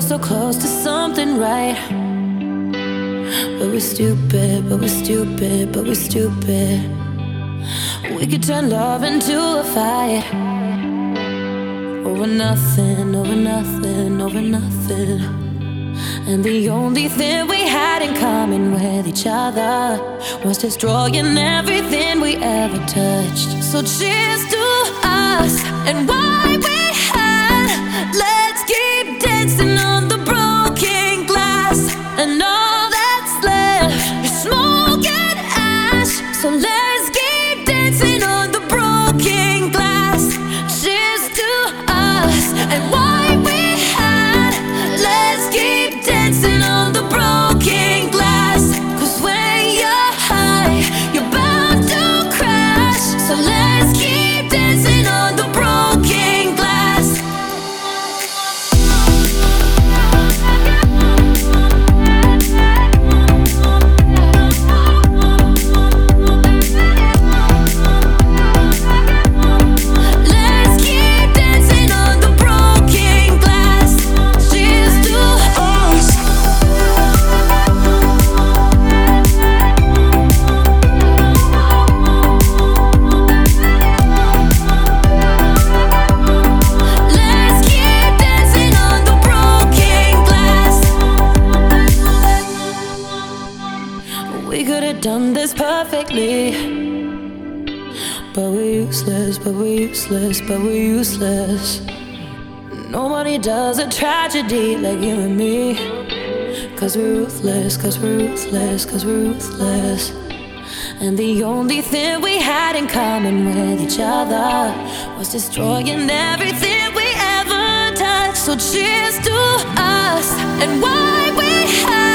so close to something right. But we're stupid, but we're stupid, but we're stupid. We could turn love into a fight. Over nothing, over nothing, over nothing. And the only thing we had in common with each other was destroying everything we ever touched. So cheers to us and why we had. Let's keep dancing on the broken glass. And all that's left is smoke and ash. So let's keep dancing on the broken glass. Cheers to us and why we had. Let's keep dancing on the broken glass. 'Cause when you're high, you're bound to crash. So let's keep dancing on the broken glass. Let's keep dancing on the broken glass. Cheers to us. Let's keep dancing on the broken glass. We could have done this perfectly. But we're useless, but we're useless, but we're useless. Nobody does a tragedy like you and me. 'Cause we're ruthless, 'cause we're ruthless, 'cause we're ruthless. And the only thing we had in common with each other was destroying everything we ever touched. So cheers to us and why we had.